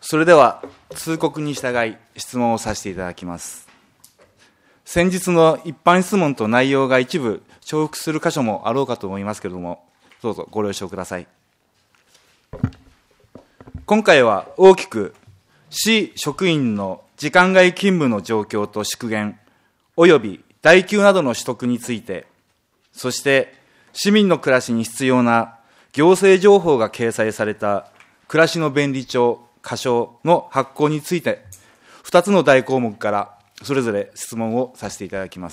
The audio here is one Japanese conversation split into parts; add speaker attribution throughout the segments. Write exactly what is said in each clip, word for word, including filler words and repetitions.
Speaker 1: それでは通告に従い質問をさせていただきます。先日の一般質問と内容が一部重複する箇所もあろうかと思いますけれども、どうぞご了承ください。今回は大きく市職員の時間外勤務の状況と縮減および代給などの取得について、そして市民の暮らしに必要な行政情報が掲載された暮らしの便利帳仮称の発行についてふたつの大項目からそれぞれ質問をさせていただきます。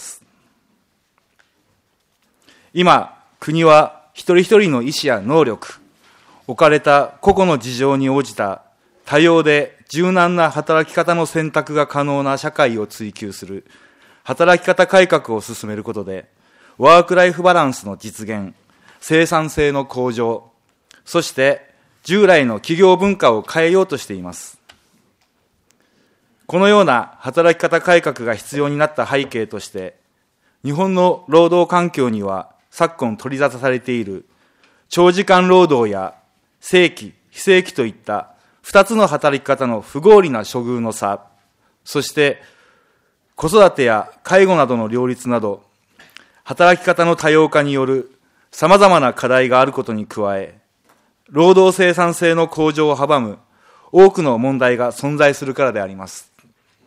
Speaker 1: 今、国は一人一人の意思や能力、置かれた個々の事情に応じた多様で柔軟な働き方の選択が可能な社会を追求する働き方改革を進めることで、ワークライフバランスの実現、生産性の向上、そして従来の企業文化を変えようとしています。このような働き方改革が必要になった背景として、日本の労働環境には昨今取り沙汰されている長時間労働や正規、非正規といった二つの働き方の不合理な処遇の差、そして子育てや介護などの両立など、働き方の多様化による様々な課題があることに加え、労働生産性の向上を阻む多くの問題が存在するからであります。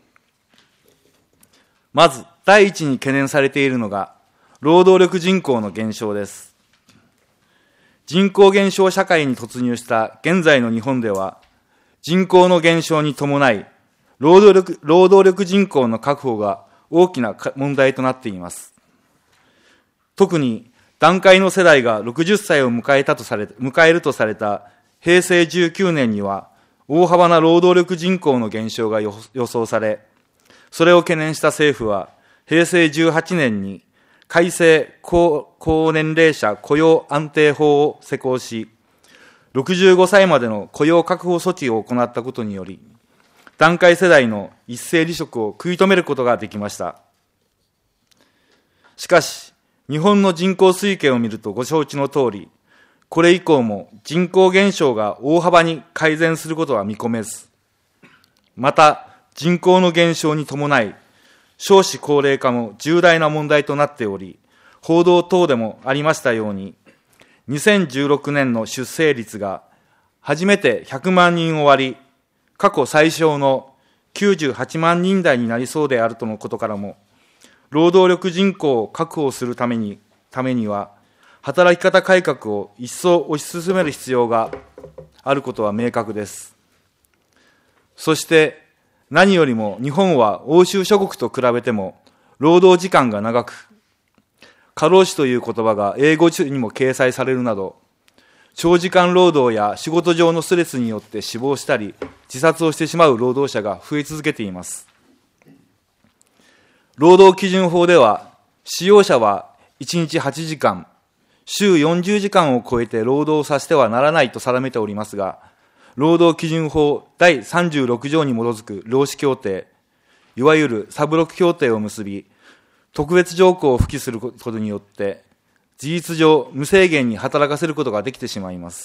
Speaker 1: まず、第一に懸念されているのが、労働力人口の減少です。人口減少社会に突入した現在の日本では、人口の減少に伴い、労働力、労働力人口の確保が大きな問題となっています。特に、団塊の世代がろくじゅっさいを迎えたとされ、迎えるとされた平成じゅうきゅうねんには、大幅な労働力人口の減少が予想され、それを懸念した政府は、平成じゅうはちねんに改正高年齢者雇用安定法を施行し、ろくじゅうごさいまでの雇用確保措置を行ったことにより、団塊世代の一斉離職を食い止めることができました。しかし、日本の人口推計を見るとご承知の通り、これ以降も人口減少が大幅に改善することは見込めず、また人口の減少に伴い、少子高齢化も重大な問題となっており、報道等でもありましたように、にせんじゅうろくねんの出生率が初めてひゃくまんにんを割り、過去最小のきゅうじゅうはちまんにん台になりそうであるとのことからも、労働力人口を確保するために、ためには、働き方改革を一層推し進める必要があることは明確です。そして、何よりも日本は欧州諸国と比べても、労働時間が長く、過労死という言葉が英語にも掲載されるなど、長時間労働や仕事上のストレスによって死亡したり、自殺をしてしまう労働者が増え続けています。労働基準法では、使用者はいちにちはちじかん、週よんじゅうじかんを超えて労働させてはならないと定めておりますが、労働基準法だいさんじゅうろくじょうに基づく労使協定、いわゆるサブロック協定を結び、特別条項を付記することによって、事実上無制限に働かせることができてしまいます。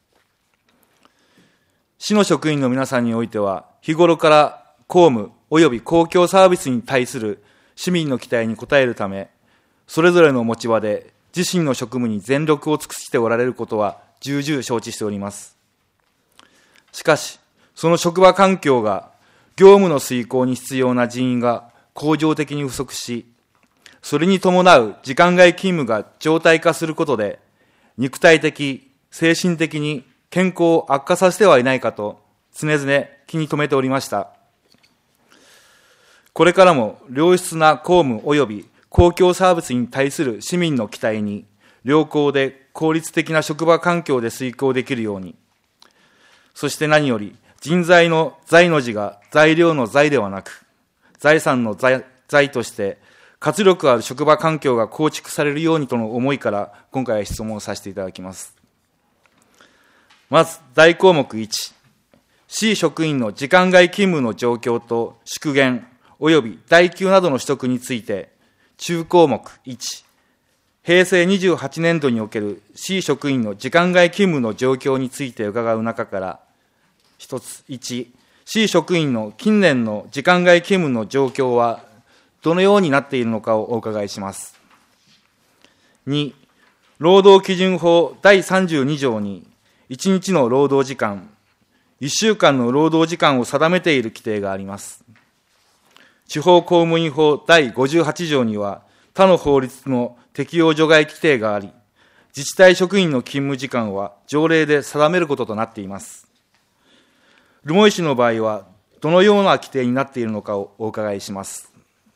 Speaker 1: 市の職員の皆さんにおいては、日頃から公務及び公共サービスに対する市民の期待に応えるため、それぞれの持ち場で自身の職務に全力を尽くしておられることは重々承知しております。しかし、その職場環境が業務の遂行に必要な人員が恒常的に不足し、それに伴う時間外勤務が常態化することで、肉体的、精神的に健康を悪化させてはいないかと常々気に留めておりました。これからも良質な公務及び公共サービスに対する市民の期待に良好で効率的な職場環境で遂行できるように、そして何より人材の財の字が材料の財ではなく、財産の財、財として活力ある職場環境が構築されるようにとの思いから今回は質問をさせていただきます。まず大項目いち、市職員の時間外勤務の状況と縮減及び代給などの取得について、中項目いち、平成にじゅうはちねんどにおける市職員の時間外勤務の状況について伺う中から、 一つ、いち、市職員の近年の時間外勤務の状況はどのようになっているのかをお伺いします。に、労働基準法だいさんじゅうに条にいちにちの労働時間、いっしゅうかんの労働時間を定めている規定があります。地方公務員法だいごじゅうはち条には他の法律の適用除外規定があり、自治体職員の勤務時間は条例で定めることとなっています。留萌市の場合はどのような規定になっているのかをお伺いします。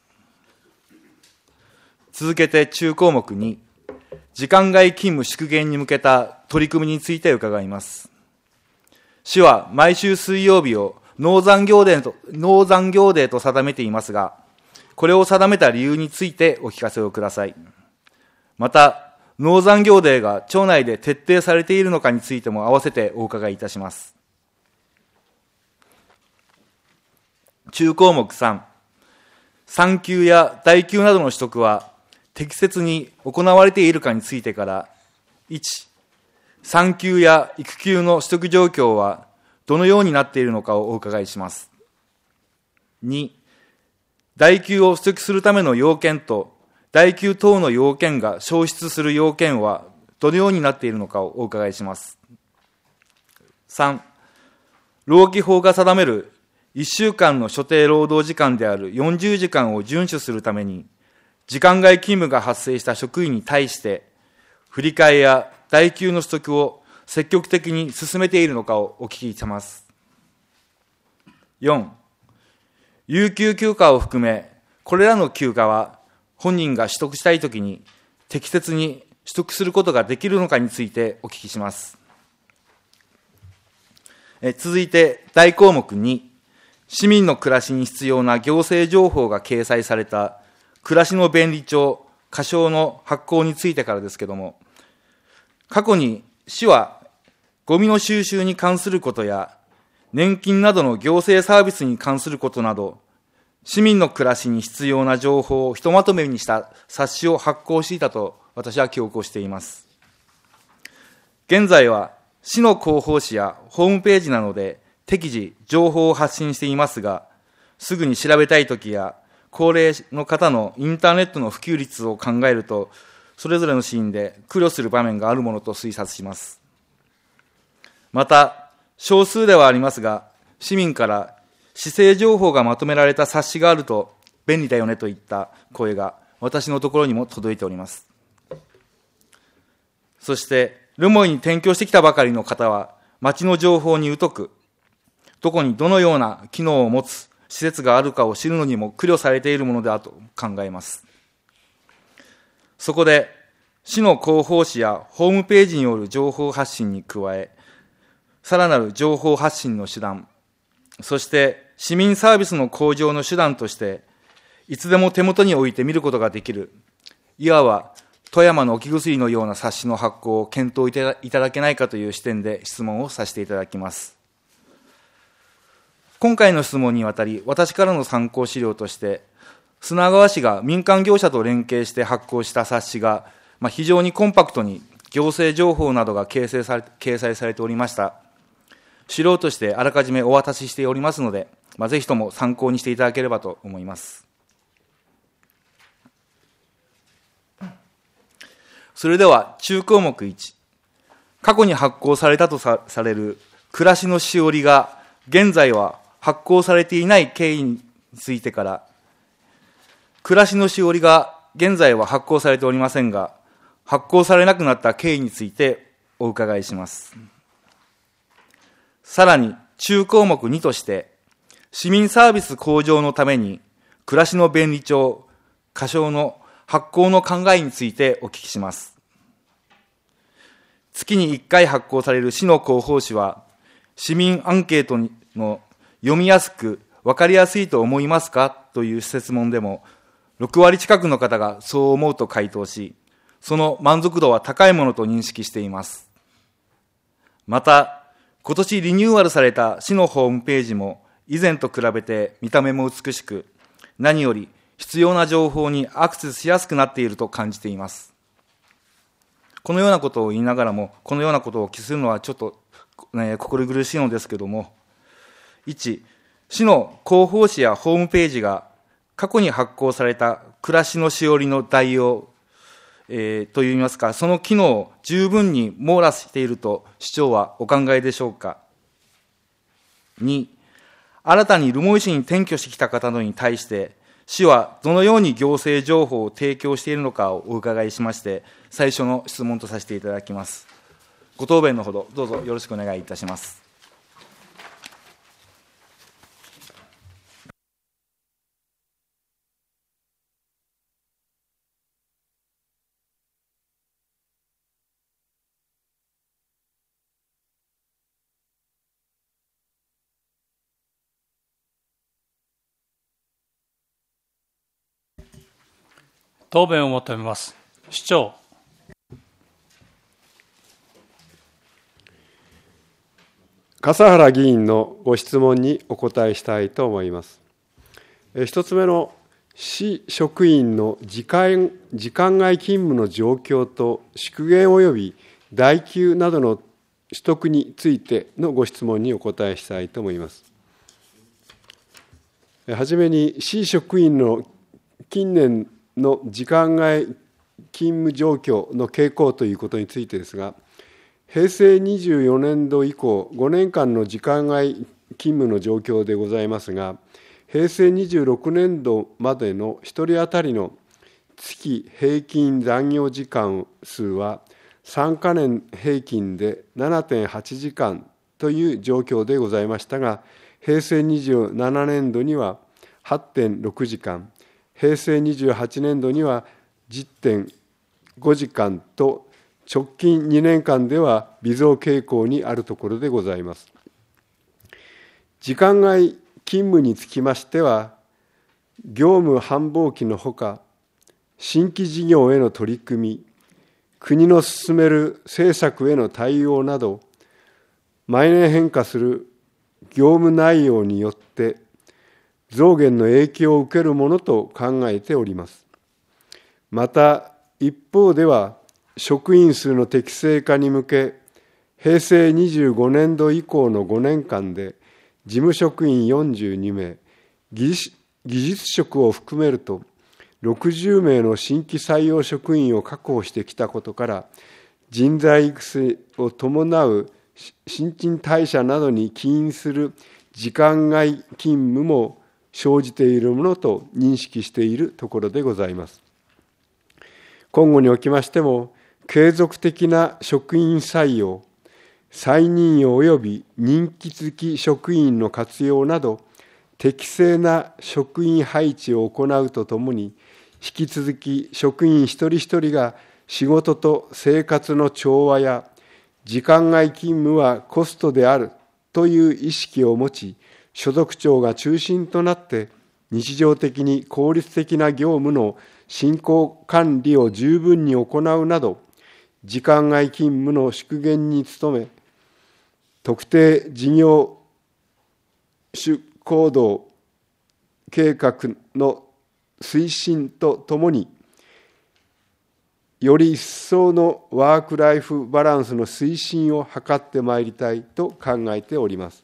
Speaker 1: 続けて中項目に、時間外勤務縮減に向けた取り組みについて伺います。市は毎週水曜日を農残業デーと、農残業デーと定めていますが、これを定めた理由についてお聞かせをください。また、農残業デーが町内で徹底されているのかについても合わせてお伺いいたします。中項目さん、産休や代休などの取得は適切に行われているかについてから、いち、産休や育休の取得状況はどのようになっているのかをお伺いします。に、代休を取得するための要件と、代休等の要件が消失する要件はどのようになっているのかをお伺いします。さん、労基法が定めるいっしゅうかんの所定労働時間であるよんじゅうじかんを遵守するために、時間外勤務が発生した職員に対して、振り替えや代休の取得を積極的に進めているのかをお聞きします。よん、有給休暇を含め、これらの休暇は本人が取得したいときに適切に取得することができるのかについてお聞きします。え続いて、大項目に、市民の暮らしに必要な行政情報が掲載された暮らしの便利帳、仮称の発行についてからですけれども、過去に市はゴミの収集に関することや年金などの行政サービスに関することなど、市民の暮らしに必要な情報をひとまとめにした冊子を発行していたと私は記憶をしています。現在は市の広報誌やホームページなどで適時情報を発信していますが、すぐに調べたいときや高齢の方のインターネットの普及率を考えると、それぞれのシーンで苦慮する場面があるものと推察します。また、少数ではありますが、市民から市政情報がまとめられた冊子があると便利だよねといった声が私のところにも届いております。そして、留萌に転居してきたばかりの方は、町の情報に疎く、どこにどのような機能を持つ施設があるかを知るのにも苦慮されているものだと考えます。そこで、市の広報誌やホームページによる情報発信に加え、さらなる情報発信の手段、そして市民サービスの向上の手段として、いつでも手元に置いて見ることができる、いわば富山の置き薬のような冊子の発行を検討いただけないかという視点で質問をさせていただきます。今回の質問にあたり、私からの参考資料として、砂川市が民間業者と連携して発行した冊子が、まあ、非常にコンパクトに行政情報などが掲載され、掲載されておりました。資料としてあらかじめお渡ししておりますので、まあ、ぜひとも参考にしていただければと思います。それでは中項目いち、過去に発行されたと さ, される暮らしのしおりが現在は発行されていない経緯についてから、暮らしのしおりが現在は発行されておりませんが、発行されなくなった経緯についてお伺いします。さらに中項目にとして、市民サービス向上のために暮らしの便利帳、仮称の発行の考えについてお聞きします。月にいっかい発行される市の広報誌は、市民アンケートの読みやすく分かりやすいと思いますかという設問でも、ろくわり近くの方がそう思うと回答し、その満足度は高いものと認識しています。また、今年リニューアルされた市のホームページも以前と比べて見た目も美しく、何より必要な情報にアクセスしやすくなっていると感じています。このようなことを言いながらも、このようなことを記するのはちょっと、ね、心苦しいのですけども、 いち、市の広報誌やホームページが過去に発行された暮らしのしおりの代用、えー、といいますか、その機能を十分に網羅していると市長はお考えでしょうか。に、新たに留萌市に転居してきた方などに対して、市はどのように行政情報を提供しているのかをお伺いしまして、最初の質問とさせていただきます。ご答弁のほど、どうぞよろしくお願いいたします。
Speaker 2: 答弁を求めます。市長。
Speaker 3: 笠原議員のご質問にお答えしたいと思います。一つ目の市職員の時間、時間外勤務の状況と縮減及び代給などの取得についてのご質問にお答えしたいと思います。はじめに市職員の近年の時間外勤務状況の傾向ということについてですが、へいせいにじゅうよねんど以降、ごねんかんの時間外勤務の状況でございますが、へいせいにじゅうろくねんどまでのひとり当たりの月平均残業時間数は、さんかねん平均で ななてんはちじかんという状況でございましたが、へいせいにじゅうななねんどには はちてんろくじかん、へいせいにじゅうはちねんどには じゅってんごじかんと、直近にねんかんでは微増傾向にあるところでございます。時間外勤務につきましては、業務繁忙期のほか、新規事業への取り組み、国の進める政策への対応など、毎年変化する業務内容によって増減の影響を受けるものと考えております。また、一方では、職員数の適正化に向け、へいせいにじゅうごねんど以降のごねんかんで、事務職員よんじゅうにめい、技術職を含めるとろくじゅうめいの新規採用職員を確保してきたことから、人材育成を伴う新陳代謝などに起因する時間外勤務も生じているものと認識しているところでございます。今後におきましても、継続的な職員採用、再任用及び任期付き職員の活用など、適正な職員配置を行うとともに、引き続き職員一人一人が仕事と生活の調和や、時間外勤務はコストであるという意識を持ち、所属長が中心となって、日常的に効率的な業務の進行管理を十分に行うなど、時間外勤務の縮減に努め、特定事業主行動計画の推進とともに、より一層のワークライフバランスの推進を図ってまいりたいと考えております。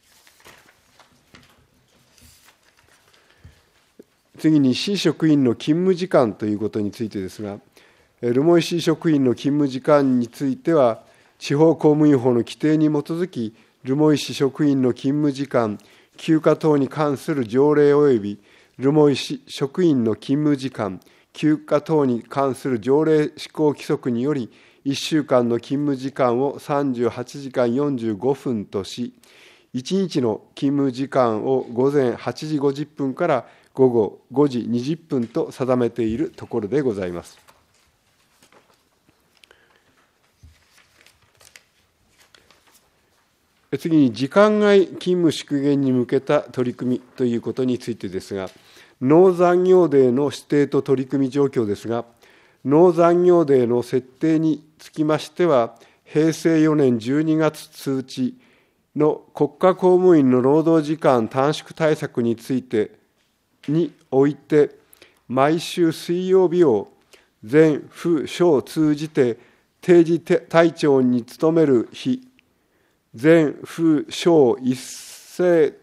Speaker 3: 次に市職員の勤務時間ということについてですが、留萌市職員の勤務時間については、地方公務員法の規定に基づき、留萌市職員の勤務時間、休暇等に関する条例及び留萌市職員の勤務時間、休暇等に関する条例施行規則により、いっしゅうかんの勤務時間をさんじゅうはちじかんよんじゅうごふんとし、いちにちの勤務時間を午前はちじごじゅっぷんから午後ごじにじゅっぷんと定めているところでございます。次に、時間外勤務縮減に向けた取り組みということについてですが、農残業デーの指定と取り組み状況ですが、農残業デーの設定につきましては、へいせいよねんじゅうにがつ通知の国家公務員の労働時間短縮対策についてにおいて、毎週水曜日を全府省を通じて定時退庁に努める日、全府省一斉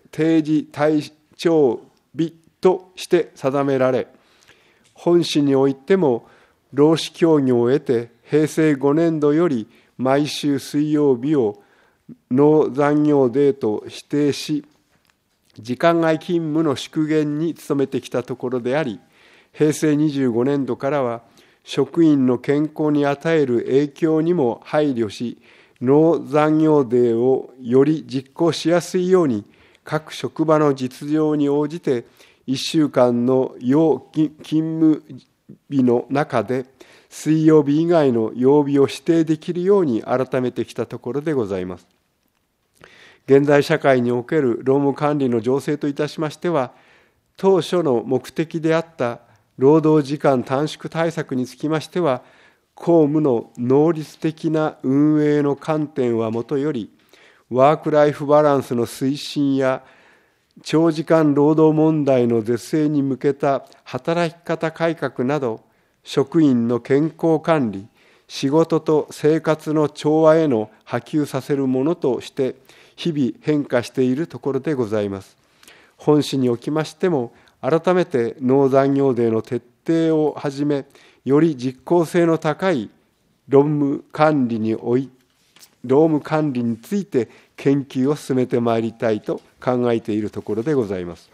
Speaker 3: 定時対帳日として定められ、本市においても労使協議を得て、平成ごねん度より毎週水曜日を農残業デーと指定し、時間外勤務の縮減に努めてきたところであり、平成にじゅうごねん度からは、職員の健康に与える影響にも配慮し、農残業デーをより実行しやすいように、各職場の実情に応じて、いっしゅうかんの要勤務日の中で、水曜日以外の曜日を指定できるように改めてきたところでございます。現在社会における労務管理の情勢といたしましては、当初の目的であった労働時間短縮対策につきましては、公務の能率的な運営の観点はもとより、ワークライフバランスの推進や長時間労働問題の是正に向けた働き方改革など、職員の健康管理、仕事と生活の調和への波及させるものとして、日々変化しているところでございます。本市におきましても、改めて農残業デーの徹底をはじめ、より実効性の高い労務管理におい労務管理について研究を進めてまいりたいと考えているところでございます。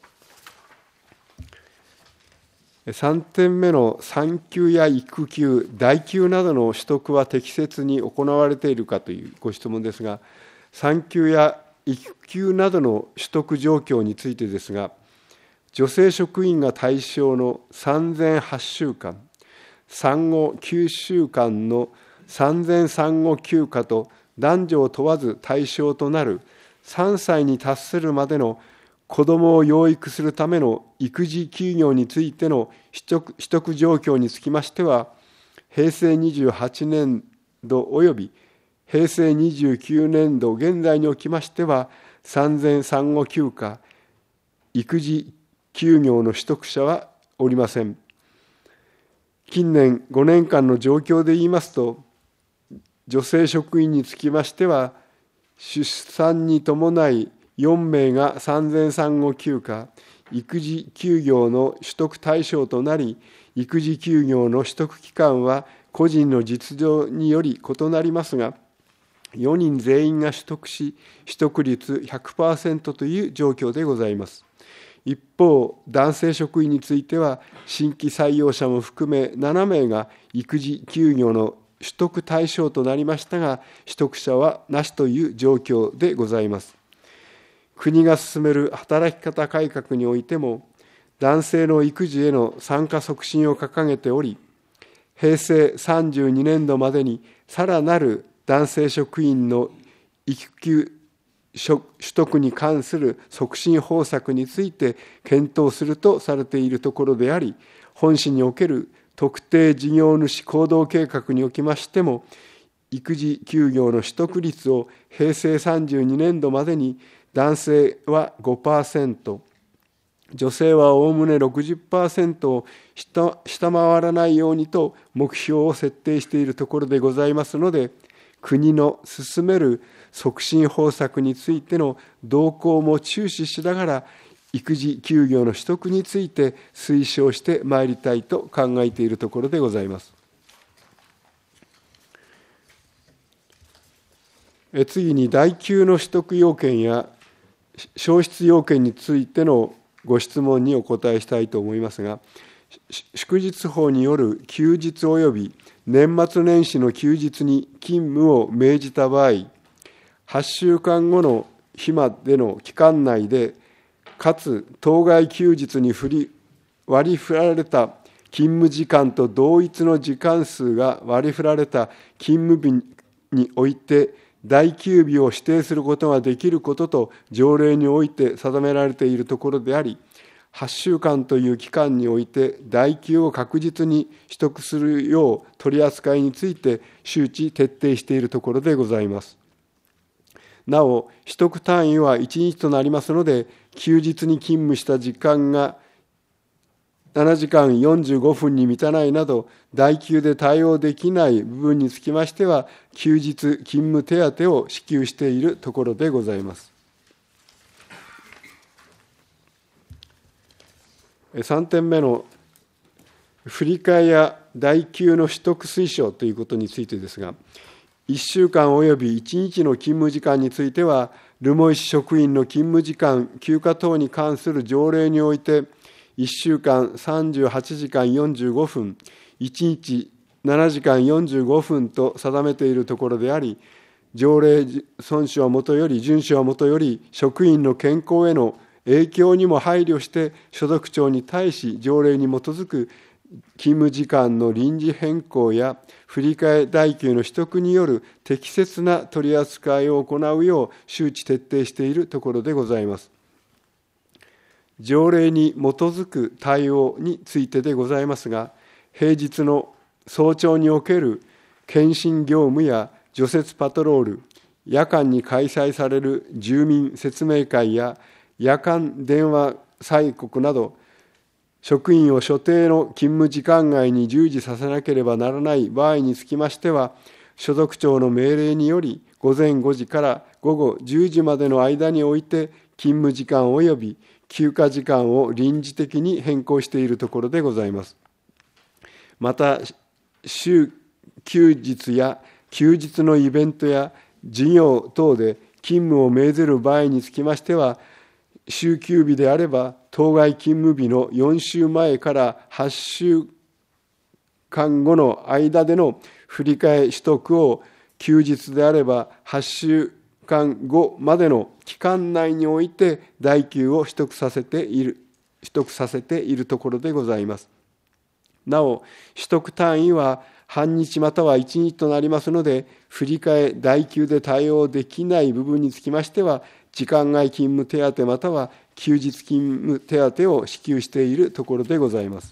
Speaker 3: さんてんめの産休や育休、代休などの取得は適切に行われているかというご質問ですが、産休や育休などの取得状況についてですが、女性職員が対象の産前はちしゅうかん、産後きゅうしゅうかんの産前産後休暇と男女を問わず対象となるさんさいに達するまでの子どもを養育するための育児休業についての取得、取得状況につきましては、平成にじゅうはちねん度及び平成にじゅうきゅうねん度現在におきましては、産前産後休暇、育児休業の取得者はおりません。近年ごねんかんの状況で言いますと、女性職員につきましては、出産に伴いよんめいが産前産後休暇、育児休業の取得対象となり、育児休業の取得期間は個人の実情により異なりますが、よにん全員が取得し、取得率 ひゃくパーセント という状況でございます。一方、男性職員については、新規採用者も含めななめいが育児休業の取得対象となりましたが、取得者はなしという状況でございます。国が進める働き方改革においても、男性の育児への参加促進を掲げており、平成さんじゅうにねん度までにさらなる男性職員の育休取得に関する促進方策について検討するとされているところであり、本市における特定事業主行動計画におきましても、育児休業の取得率を平成さんじゅうにねん度までに男性は ごパーセント、女性はおおむね ろくじゅっパーセント を下回らないようにと目標を設定しているところでございますので、国の進める促進方策についての動向も注視しながら、育児休業の取得について推奨してまいりたいと考えているところでございます。次に、代休の取得要件や消失要件についてのご質問にお答えしたいと思いますが、祝日法による休日及び年末年始の休日に勤務を命じた場合、はちしゅうかんごの日までの期間内で、かつ当該休日に振り割り振られた勤務時間と同一の時間数が割り振られた勤務日において、代休日を指定することができることと条例において定められているところであり、はちしゅうかんという期間において代休を確実に取得するよう取り扱いについて周知徹底しているところでございます。なお、取得単位はいちにちとなりますので、休日に勤務した時間がななじかんよんじゅうごふんに満たないなど、代休で対応できない部分につきましては、休日勤務手当を支給しているところでございます。 さんてんめの振り替えや代給の取得推奨ということについてですが、いっしゅうかんおよびいちにちの勤務時間については、留萌市職員の勤務時間、休暇等に関する条例において、いっしゅうかんさんじゅうはちじかんよんじゅうごふん、いちにちななじかんよんじゅうごふんと定めているところであり、条例遵守はもとより、遵守はもとより、職員の健康への影響にも配慮して、所属長に対し、条例に基づく勤務時間の臨時変更や振り替え代給の取得による適切な取り扱いを行うよう周知徹底しているところでございます。条例に基づく対応についてでございますが、平日の早朝における検診業務や除雪パトロール、夜間に開催される住民説明会や夜間電話催告など、職員を所定の勤務時間外に従事させなければならない場合につきましては、所属長の命令により、午前ごじから午後じゅうじまでの間において、勤務時間及び休暇時間を臨時的に変更しているところでございます。また、週休日や休日のイベントや授業等で勤務を命ずる場合につきましては、週休日であれば、当該勤務日のよんしゅうまえからはっしゅうかんごの間での振り替え取得を、休日であればはっしゅうかんごまでの期間内において代給を取得させている、取得させているところでございます。なお、取得単位は半日またはいちにちとなりますので、振り替え代給で対応できない部分につきましては、時間外勤務手当または休日勤務手当を支給しているところでございます。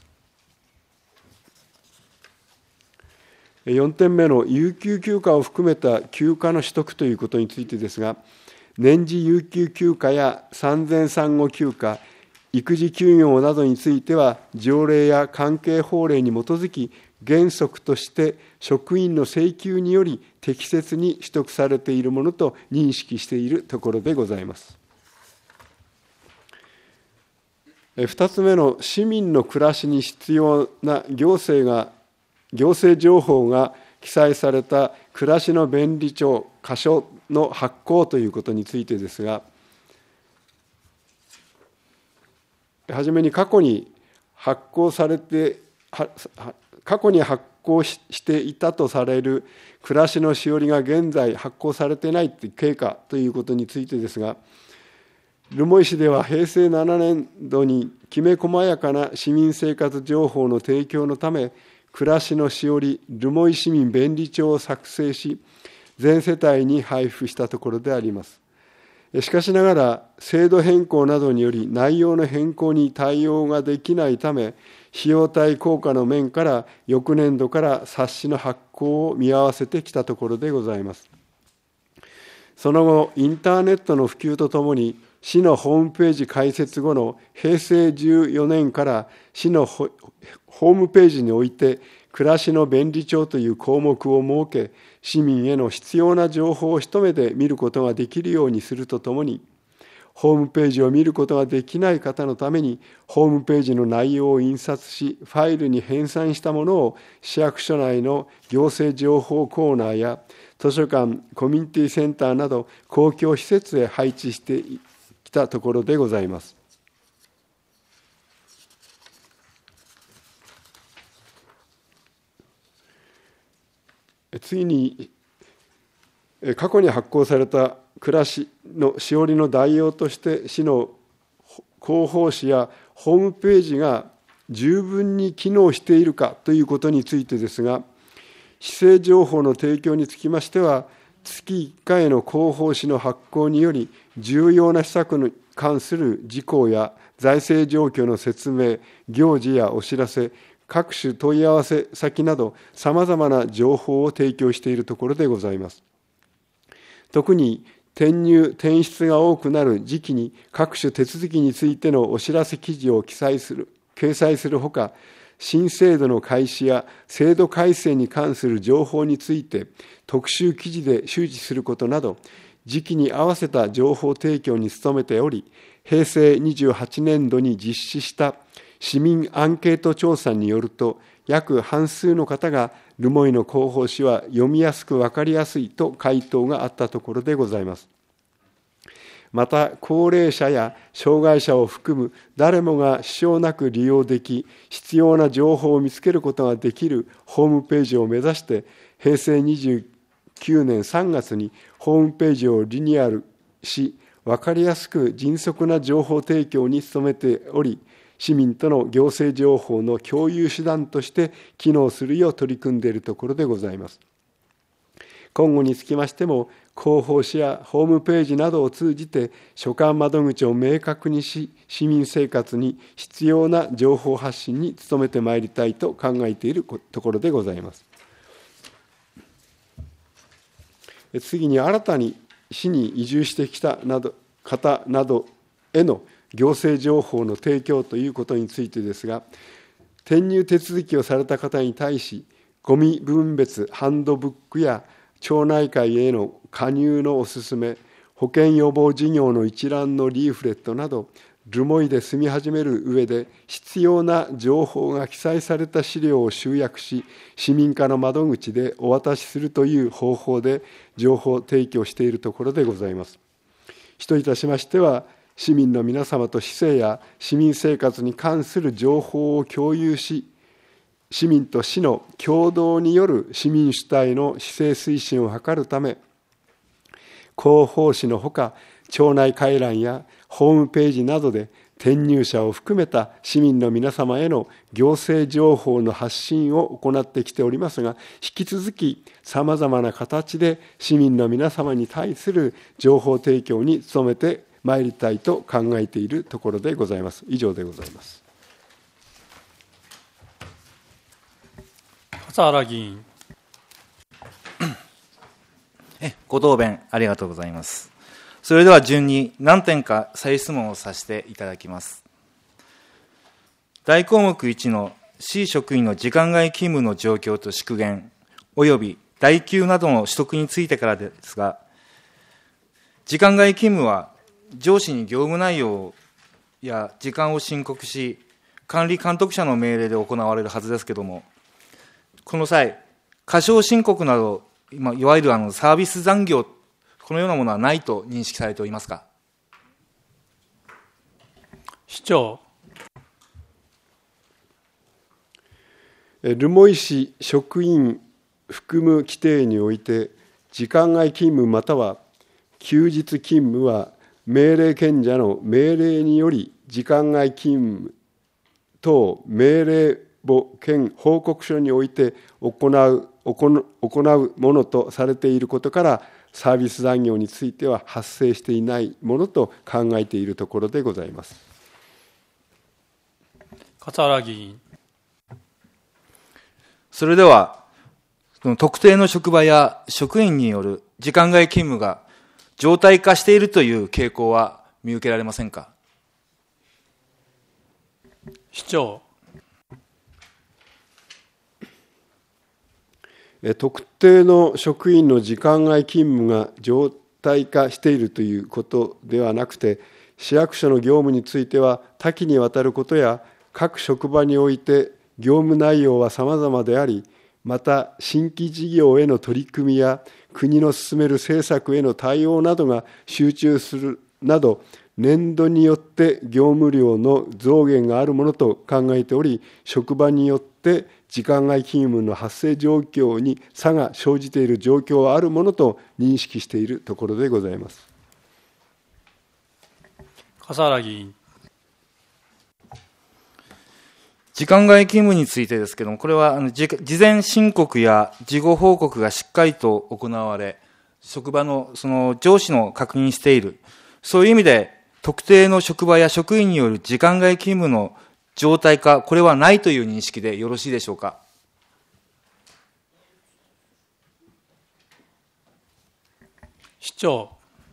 Speaker 3: よんてんめの有給休暇を含めた休暇の取得ということについてですが、年次有給休暇や産前産後休暇、育児休業などについては、条例や関係法令に基づき、原則として職員の請求により適切に取得されているものと認識しているところでございます。二つ目の市民の暮らしに必要な行政が、行政情報が記載された暮らしの便利帳箇所の発行ということについてですが、はじめに過去に発行されて、過去に発行していたとされる暮らしのしおりが現在発行されていないという経過ということについてですが、留萌市ではへいせいななねんどにきめ細やかな市民生活情報の提供のため、暮らしのしおり留萌市民便利帳を作成し、全世帯に配布したところであります。しかしながら、制度変更などにより内容の変更に対応ができないため、費用対効果の面から翌年度から冊子の発行を見合わせてきたところでございます。その後、インターネットの普及とともに、市のホームページ開設後のへいせいじゅうよねんから市のホームページにおいて、暮らしの便利帳という項目を設け、市民への必要な情報を一目で見ることができるようにするとともに、ホームページを見ることができない方のために、ホームページの内容を印刷し、ファイルに編纂したものを市役所内の行政情報コーナーや図書館、コミュニティセンターなど公共施設へ配置してきたところでございます。次に、過去に発行された暮らしのしおりの代用として、市の広報誌やホームページが十分に機能しているかということについてですが、市政情報の提供につきましては、月いっかいの広報誌の発行により、重要な施策に関する事項や財政状況の説明、行事やお知らせ、各種問い合わせ先など、さまざまな情報を提供しているところでございます。特に転入・転出が多くなる時期に、各種手続きについてのお知らせ記事を記載する、掲載するほか、新制度の開始や制度改正に関する情報について、特集記事で周知することなど、時期に合わせた情報提供に努めており、へいせいにじゅうはちねんどに実施した市民アンケート調査によると、約半数の方が留萌の広報誌は読みやすく分かりやすいと回答があったところでございます。また、高齢者や障害者を含む誰もが支障なく利用でき、必要な情報を見つけることができるホームページを目指して、へいせいにじゅうきゅうねんさんがつにホームページをリニューアルし、分かりやすく迅速な情報提供に努めており、市民との行政情報の共有手段として機能するよう取り組んでいるところでございます。今後につきましても、広報誌やホームページなどを通じて所管窓口を明確にし、市民生活に必要な情報発信に努めてまいりたいと考えているところでございます。次に、新たに市に移住してきたなど方などへの行政情報の提供ということについてですが、転入手続きをされた方に対し、ゴミ分別ハンドブックや町内会への加入のお勧め、保健予防事業の一覧のリーフレットなど、留萌で住み始める上で必要な情報が記載された資料を集約し、市民課の窓口でお渡しするという方法で情報提供しているところでございます。市といたしましては、市民の皆様と市政や市民生活に関する情報を共有し、市民と市の共同による市民主体の市政推進を図るため、広報誌のほか、町内会欄やホームページなどで転入者を含めた市民の皆様への行政情報の発信を行ってきておりますが、引き続きさまざまな形で市民の皆様に対する情報提供に努めてまいりたいと考えているところでございます。以上でございます。
Speaker 2: 笠原議員。
Speaker 1: ご答弁ありがとうございます。それでは順に何点か再質問をさせていただきます。大項目いちの市職員の時間外勤務の状況と縮減および代給などの取得についてからですが、時間外勤務は上司に業務内容や時間を申告し、管理監督者の命令で行われるはずですけれども、この際、過少申告など、今いわゆるあのサービス残業、このようなものはないと認識されておりますか。
Speaker 2: 市長。
Speaker 3: 留萌市職員含む規定において、時間外勤務または休日勤務は命令権者の命令により時間外勤務等命令簿兼報告書において行う行うものとされていることから、サービス残業については発生していないものと考えているところでございます。
Speaker 2: 笠原議員。
Speaker 1: それでは、その特定の職場や職員による時間外勤務が常態化しているという傾向は見受けられませんか。
Speaker 2: 市長。
Speaker 3: 特定の職員の時間外勤務が常態化しているということではなくて、市役所の業務については多岐にわたることや、各職場において業務内容は様々であり、また新規事業への取り組みや国の進める政策への対応などが集中するなど、年度によって業務量の増減があるものと考えており、職場によって時間外勤務の発生状況に差が生じている状況はあるものと認識しているところでございます。
Speaker 2: 笠原議員。
Speaker 1: 時間外勤務についてですけれども、これはあの事前申告や事後報告がしっかりと行われ、職場のその上司の確認している、そういう意味で特定の職場や職員による時間外勤務の常態化、これはないという認識でよろしいでしょうか。
Speaker 2: 市長。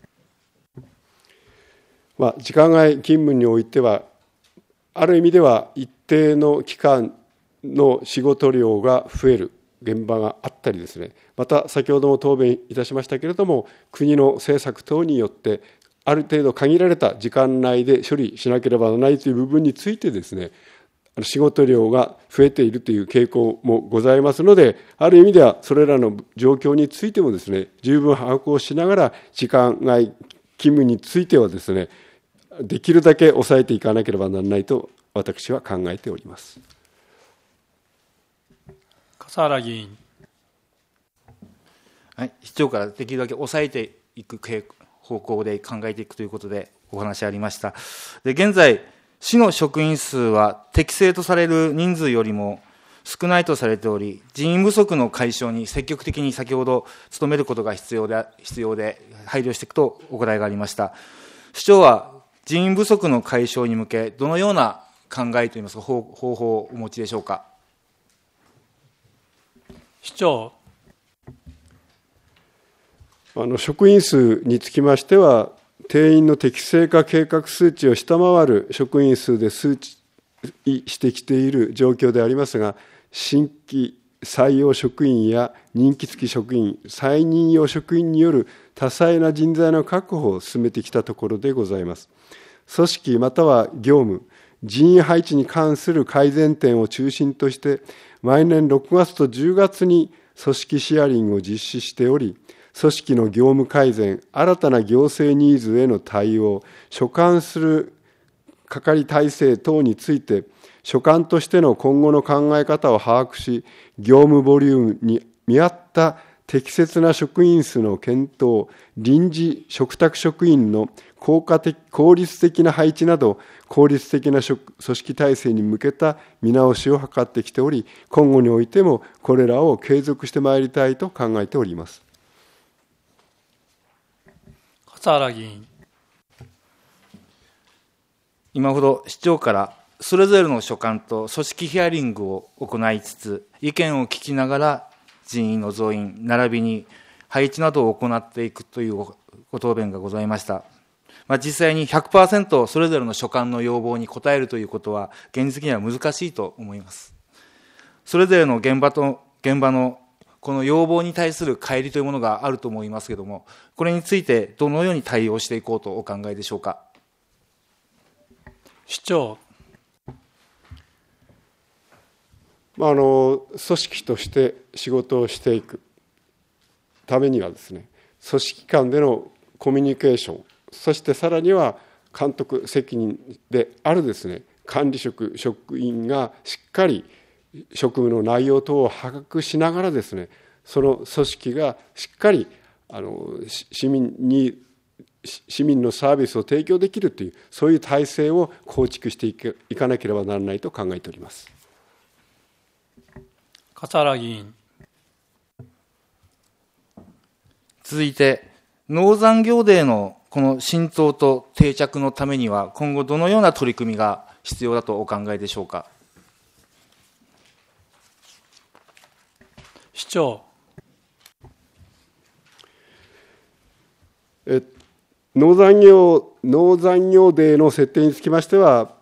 Speaker 3: まあ、時間外勤務においては、ある意味では一定の期間の仕事量が増える現場があったりですね、また先ほども答弁いたしましたけれども、国の政策等によってある程度限られた時間内で処理しなければならないという部分についてですね、 仕事量が増えているという傾向もございますので、ある意味ではそれらの状況についてもですね、十分把握をしながら、時間外勤務についてはですね、できるだけ抑えていかなければならないと私は考えております。
Speaker 2: 笠原議員。
Speaker 1: はい、市長からできるだけ抑えていく方向で考えていくということでお話ありました。で、現在、市の職員数は適正とされる人数よりも少ないとされており、人員不足の解消に積極的に先ほど努めることが必要で、必要で配慮していくとお答えがありました。市長は人員不足の解消に向け、どのような考えといいますか、方法をお持ちでしょうか。
Speaker 2: 市長。
Speaker 3: あの職員数につきましては、定員の適正化計画数値を下回る職員数で数値してきている状況でありますが、新規採用職員や任期付き職員、再任用職員による多彩な人材の確保を進めてきたところでございます。組織または業務、人員配置に関する改善点を中心として、毎年ろくがつとじゅうがつに組織シェアリングを実施しており、組織の業務改善、新たな行政ニーズへの対応、所管する係体制等について、所管としての今後の考え方を把握し、業務ボリュームに見合った適切な職員数の検討、臨時嘱託職員の効果的、効率的な配置など、効率的な組織体制に向けた見直しを図ってきており、今後においてもこれらを継続してまいりたいと考えております。
Speaker 2: 笠原議員。
Speaker 1: 今ほど市長からそれぞれの所管と組織ヒアリングを行いつつ、意見を聞きながら人員の増員、並びに配置などを行っていくというご答弁がございました。まあ、実際に ひゃくパーセント それぞれの所管の要望に応えるということは現実的には難しいと思います。それぞれの現場と現場のこの要望に対する乖離というものがあると思いますけれども、これについてどのように対応していこうとお考えでしょうか。
Speaker 2: 市長。
Speaker 3: あの組織として仕事をしていくためにはですね、組織間でのコミュニケーション、そしてさらには監督責任であるですね、管理職、職員がしっかり職務の内容等を把握しながらですね、その組織がしっかりあの市民に市民のサービスを提供できるという、そういう体制を構築していか、いかなければならないと考えております。
Speaker 2: 笠原議員。
Speaker 1: 続いて、農産業デーのこの浸透と定着のためには、今後どのような取り組みが必要だとお考えでしょうか。
Speaker 2: 市長。
Speaker 3: え農産業、農産業デーの設定につきましては、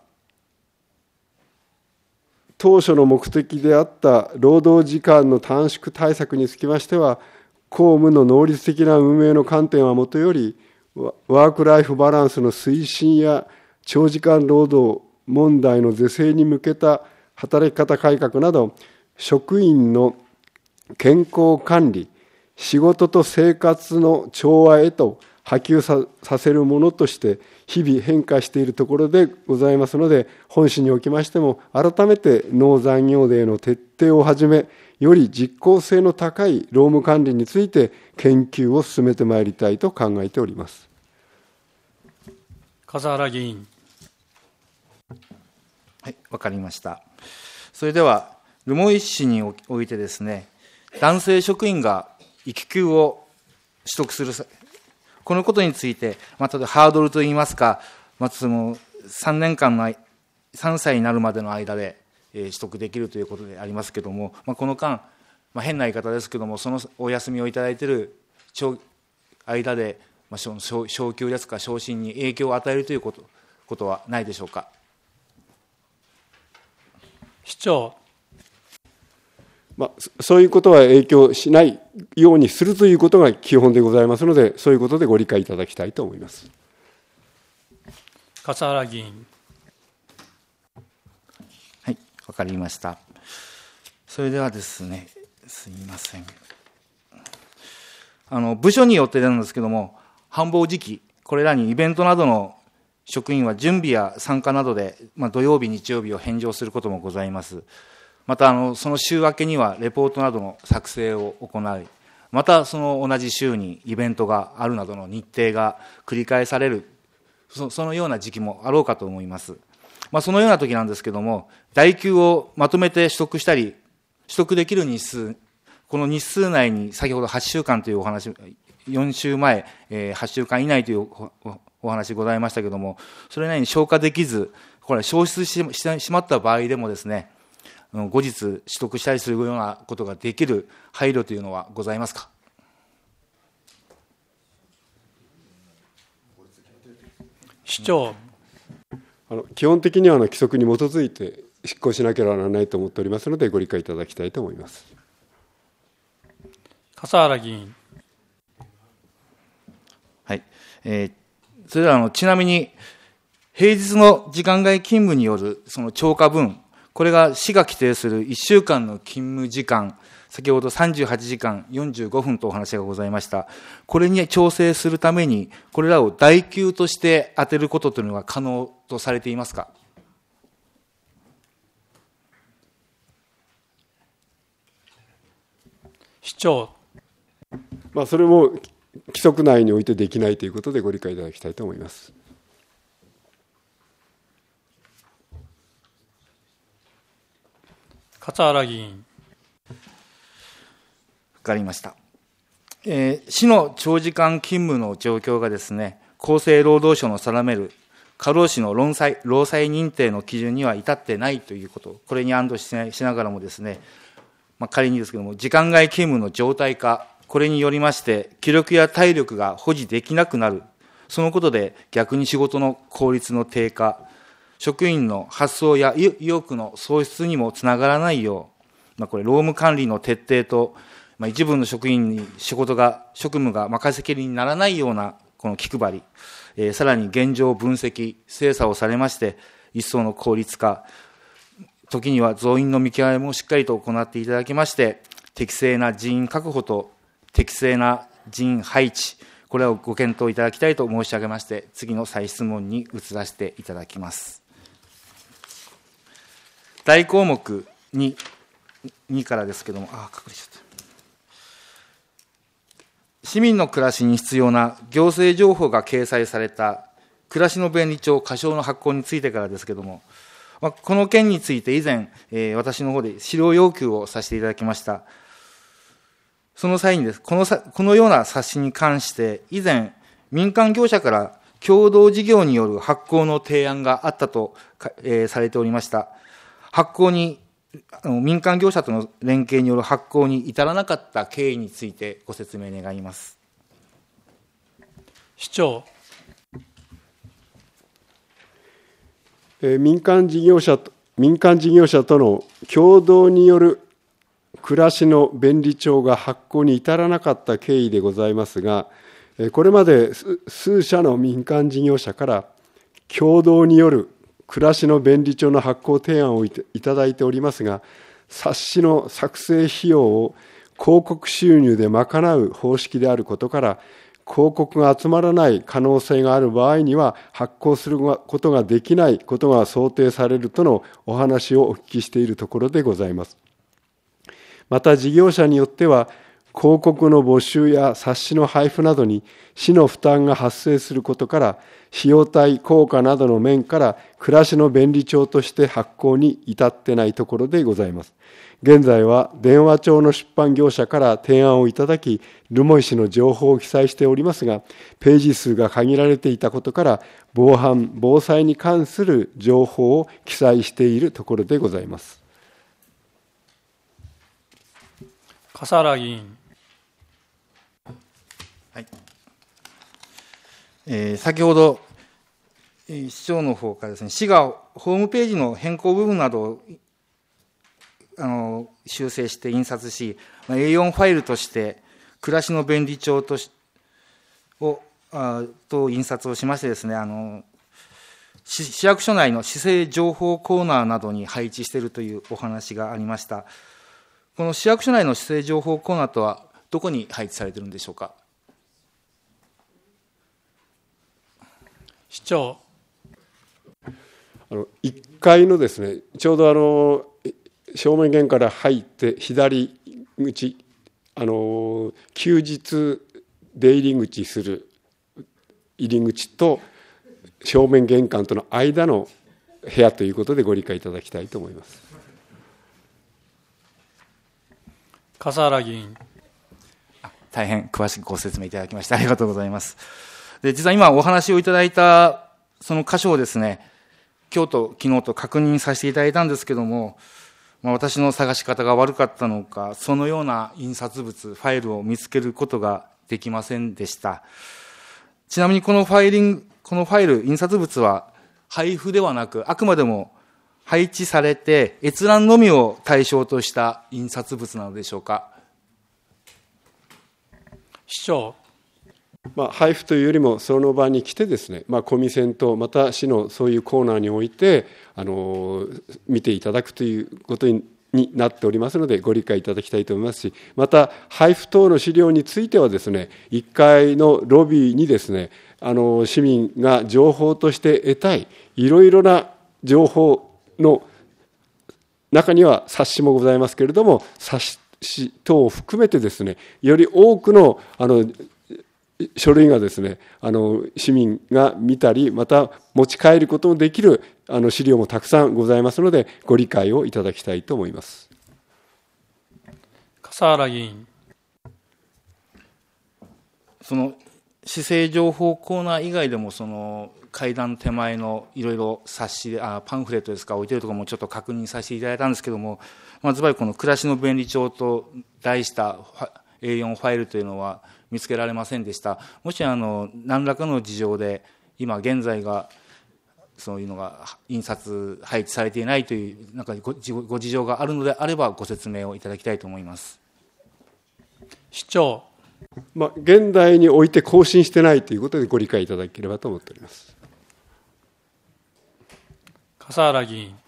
Speaker 3: 当初の目的であった労働時間の短縮対策につきましては、公務の能率的な運営の観点はもとより、ワークライフバランスの推進や長時間労働問題の是正に向けた働き方改革など、職員の健康管理、仕事と生活の調和へと波及 さ, させるものとして日々変化しているところでございますので、本市におきましても改めて農産業デーの徹底をはじめ、より実効性の高い労務管理について研究を進めてまいりたいと考えております。
Speaker 2: 笠原議員。
Speaker 1: はい、わかりました。それでは留萌市においてですね、男性職員が育休を取得する、このことについて、またハードルといいますか、まずそのさんねんかんのさんさいになるまでの間で取得できるということでありますけれども、まあ、この間、まあ、変な言い方ですけれども、そのお休みをいただいている間で、まあ、昇給ですか昇進に影響を与えるということ、ことはないでしょうか。
Speaker 2: 市長。
Speaker 3: まあ、そういうことは影響しないようにするということが基本でございますので、そういうことでご理解いただきたいと思います。
Speaker 2: 笠原議員。
Speaker 1: はい、 わかりました。それではですね、すみません。あの、部署によってなんですけども、繁忙時期、これらにイベントなどの職員は準備や参加などで、まあ、土曜日、日曜日を返上することもございます。また、あの、その週明けにはレポートなどの作成を行い、またその同じ週にイベントがあるなどの日程が繰り返される、そ, そのような時期もあろうかと思います。まあ、そのような時なんですけども、代給をまとめて取得したり、取得できる日数、この日数内に先ほどはちしゅうかんというお話、よん週前、えー、はちしゅうかん以内というお, お, お話ございましたけれども、それなりに消化できず、これ消失してしまった場合でもですね、後日取得したりするようなことができる配慮というのはございますか。
Speaker 2: 市長。
Speaker 3: あの基本的にはあの規則に基づいて執行しなければならないと思っておりますので、ご理解いただきたいと思います。
Speaker 2: 笠原議員。
Speaker 1: はい。えー、それではあのちなみに、平日の時間外勤務によるその超過分、これが市が規定するいっしゅうかんの勤務時間、先ほどさんじゅうはちじかんよんじゅうごふんとお話がございました。これに調整するために、これらを代給として当てることというのは可能とされていますか。
Speaker 2: 市長。
Speaker 3: まあ、それも規則内においてできないということでご理解いただきたいと思います。
Speaker 2: 勝原議員。
Speaker 1: わかりました。えー、市の長時間勤務の状況がですね、厚生労働省の定める過労死の労災、労災認定の基準には至ってないということ、これに安堵ししながらもですね、まあ、仮にですけども、時間外勤務の常態化、これによりまして、気力や体力が保持できなくなる、そのことで逆に仕事の効率の低下、職員の発想や意欲の喪失にもつながらないよう、まあ、これ、労務管理の徹底と、まあ、一部の職員に仕事が、職務が任せきりにならないような、この気配り、えー、さらに現状分析、精査をされまして、一層の効率化、時には増員の見極めもしっかりと行っていただきまして、適正な人員確保と適正な人員配置、これをご検討いただきたいと申し上げまして、次の再質問に移らせていただきます。大項目 2, 2からですけれども、あ、隠れちゃった。市民の暮らしに必要な行政情報が掲載された暮らしの便利帳仮称の発行についてからですけれども、まあ、この件について以前、えー、私の方で資料要求をさせていただきました。その際にです、このさ、このような冊子に関して、以前、民間業者から共同事業による発行の提案があったと、えー、されておりました。発行に、あの民間業者との連携による発行に至らなかった経緯についてご説明願います。
Speaker 2: 市長。
Speaker 3: えー、民間事業者と、民間事業者との共同による暮らしの便利帳が発行に至らなかった経緯でございますが、これまで数社の民間事業者から共同による暮らしの便利帳の発行提案をいただいておりますが、冊子の作成費用を広告収入で賄う方式であることから、広告が集まらない可能性がある場合には発行することができないことが想定されるとのお話をお聞きしているところでございます。また事業者によっては、広告の募集や冊子の配布などに市の負担が発生することから、費用対効果などの面から暮らしの便利帳として発行に至ってないところでございます。現在は電話帳の出版業者から提案をいただき、留萌市の情報を記載しておりますが、ページ数が限られていたことから、防犯・防災に関する情報を記載しているところでございます。
Speaker 2: 笠原議員。
Speaker 1: はい。えー、先ほど、えー、市長の方からですね、市がホームページの変更部分などをあの修正して印刷し、エーよん ファイルとして暮らしの便利帳としをあと印刷をしましてですね、あの市役所内の市政情報コーナーなどに配置しているというお話がありました。この市役所内の市政情報コーナーとはどこに配置されているんでしょうか。
Speaker 2: 市長。
Speaker 3: あのいっかいのですね、ちょうどあの正面玄から入って左口、あの休日出入り口する入り口と正面玄関との間の部屋ということでご理解いただきたいと思います。
Speaker 2: 笠原議員。
Speaker 1: 大変詳しくご説明いただきましてありがとうございます。で、実は今お話をいただいたその箇所をですね、今日と昨日と確認させていただいたんですけども、まあ、私の探し方が悪かったのか、そのような印刷物、ファイルを見つけることができませんでした。ちなみにこのファイリング、このファイル、印刷物は配布ではなく、あくまでも配置されて閲覧のみを対象とした印刷物なのでしょうか。
Speaker 2: 市長。
Speaker 3: まあ、配布というよりもその場に来てですね、まあ、コミセンとまた市のそういうコーナーにおいてあの見ていただくということにになっておりますのでご理解いただきたいと思いますし、また配布等の資料についてはですね、いっかいのロビーにですね、あの市民が情報として得たいいろいろな情報の中には冊子もございますけれども、冊子等を含めてですね、より多くのあの書類がですね、あの市民が見たり、また持ち帰ることもできるあの資料もたくさんございますので、ご理解をいただきたいと思います。
Speaker 2: 笠原議員。
Speaker 1: その市政情報コーナー以外でも、その階段手前のいろいろ冊子で、あパンフレットですか、置いてるところもちょっと確認させていただいたんですけども、まあ、ずばりこの暮らしの便利帳と題したエーよん ファイルというのは見つけられませんでした。もしあの何らかの事情で今現在がそういうのが印刷配置されていないというなんか ご, ご事情があるのであればご説明をいただきたいと思います。
Speaker 2: 市長。
Speaker 3: まあ、現代において更新してないということでご理解いただければと思っております。
Speaker 2: 笠原議員。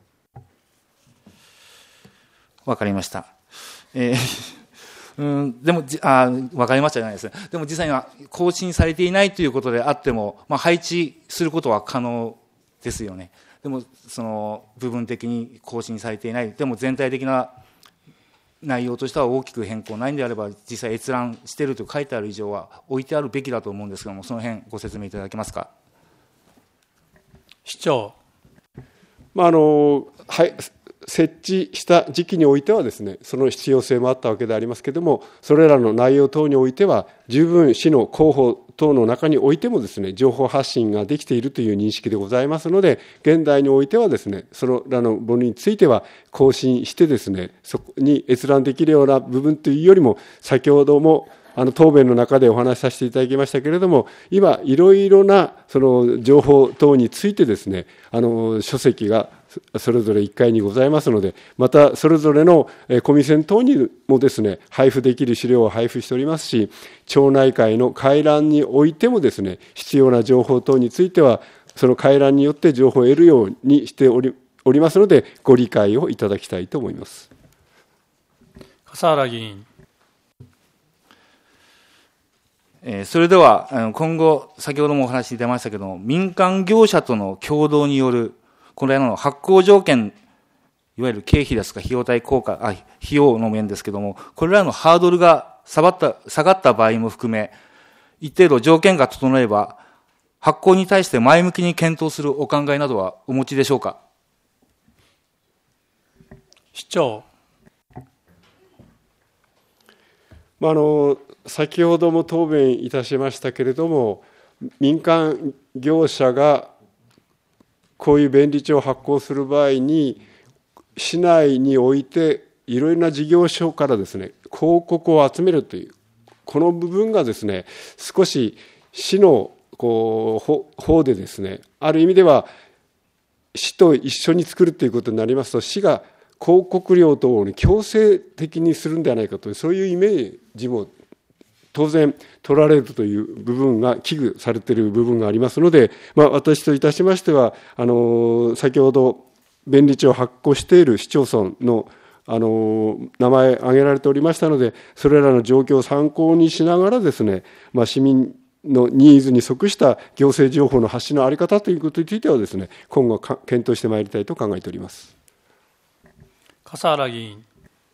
Speaker 1: わかりました。えーうん、でもあ分かりましたじゃないですね。でも実際には更新されていないということであっても、まあ、配置することは可能ですよね。でもその部分的に更新されていない、でも全体的な内容としては大きく変更ないんであれば、実際閲覧していると書いてある以上は置いてあるべきだと思うんですけども、その辺ご説明いただけますか。
Speaker 2: 市長。
Speaker 3: まああのはい設置した時期においてはですね、その必要性もあったわけでありますけれども、それらの内容等においては十分市の広報等の中においてもですね、情報発信ができているという認識でございますので、現代においてはですね、それらのものについては更新してですね、そこに閲覧できるような部分というよりも、先ほどもあの答弁の中でお話しさせていただきましたけれども、今いろいろなその情報等についてですね、あの書籍がそれぞれいっかいにございますので、またそれぞれのコミセン等にもですね、配布できる資料を配布しておりますし、町内会の回覧においてもですね、必要な情報等についてはその回覧によって情報を得るようにしており、おりますので、ご理解をいただきたいと思います。
Speaker 2: 笠原議員。
Speaker 1: それでは今後、先ほどもお話出ましたけども、民間業者との共同によるこれらの発行条件、いわゆる経費ですか、費用対効果、あ、費用の面ですけども、これらのハードルが下がった、下がった場合も含め、一定度条件が整えば、発行に対して前向きに検討するお考えなどはお持ちでしょうか。
Speaker 2: 市長。
Speaker 3: まあ、あの先ほども答弁いたしましたけれども、民間業者がこういう便利帳を発行する場合に、市内においていろいろな事業所からですね、広告を集めるという、この部分がですね、少し市のこう方でですね、ある意味では市と一緒に作るということになりますと、市が広告料等を強制的にするんではないかという、そういうイメージも当然取られるという部分が危惧されている部分がありますので、まあ、私といたしましては、あの先ほど弁理士を発行している市町村のあの名前挙げられておりましたので、それらの状況を参考にしながらですね、まあ、市民のニーズに即した行政情報の発信の在り方ということについてはですね、今後検討してまいりたいと考えております。
Speaker 2: 笠原議員。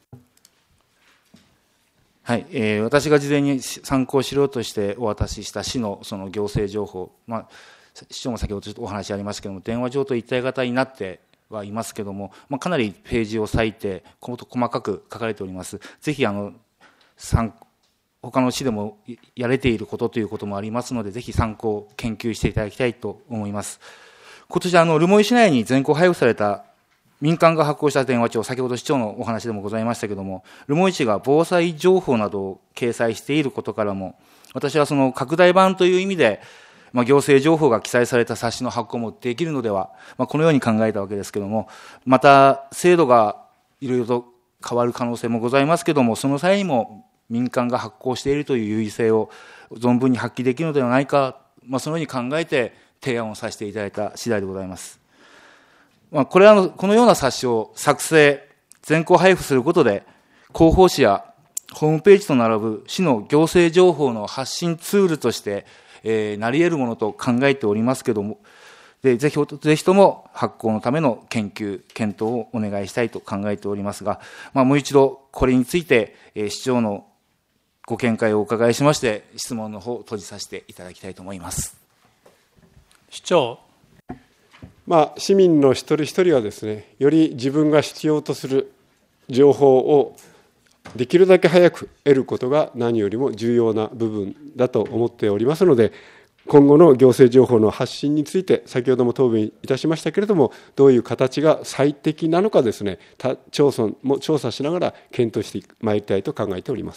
Speaker 1: はい、えー、私が事前に参考資料としてお渡しした市のその行政情報、まあ、市長も先ほどちょっとお話ありましたけれども、電話上と一体型になってはいますけれども、まあ、かなりページを割いて、細かく書かれております。ぜひあの参他の市でもやれていることということもありますので、ぜひ参考、研究していただきたいと思います。今年あの留萌市内に全校配布された民間が発行した電話帳、先ほど市長のお話でもございましたけれども、留萌市が防災情報などを掲載していることからも、私はその拡大版という意味で、まあ、行政情報が記載された冊子の発行もできるのでは、まあ、このように考えたわけですけれども、また制度がいろいろと変わる可能性もございますけれども、その際にも民間が発行しているという優位性を存分に発揮できるのではないか、まあ、そのように考えて提案をさせていただいた次第でございます。まあ、これはこのような冊子を作成、全校配布することで、広報誌やホームページと並ぶ市の行政情報の発信ツールとして、えー、なり得るものと考えておりますけれども、でぜひ、ぜひとも発行のための研究、検討をお願いしたいと考えておりますが、まあ、もう一度これについて、えー、市長のご見解をお伺いしまして、質問の方を閉じさせていただきたいと思います。
Speaker 2: 市長。
Speaker 3: まあ、市民の一人一人はですね、より自分が必要とする情報をできるだけ早く得ることが何よりも重要な部分だと思っておりますので、今後の行政情報の発信について、先ほども答弁いたしましたけれども、どういう形が最適なのかですね、他町村も調査しながら検討してまいりたいと考えております。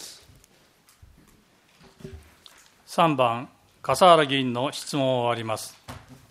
Speaker 2: さんばん、笠原議員の質問を終わります。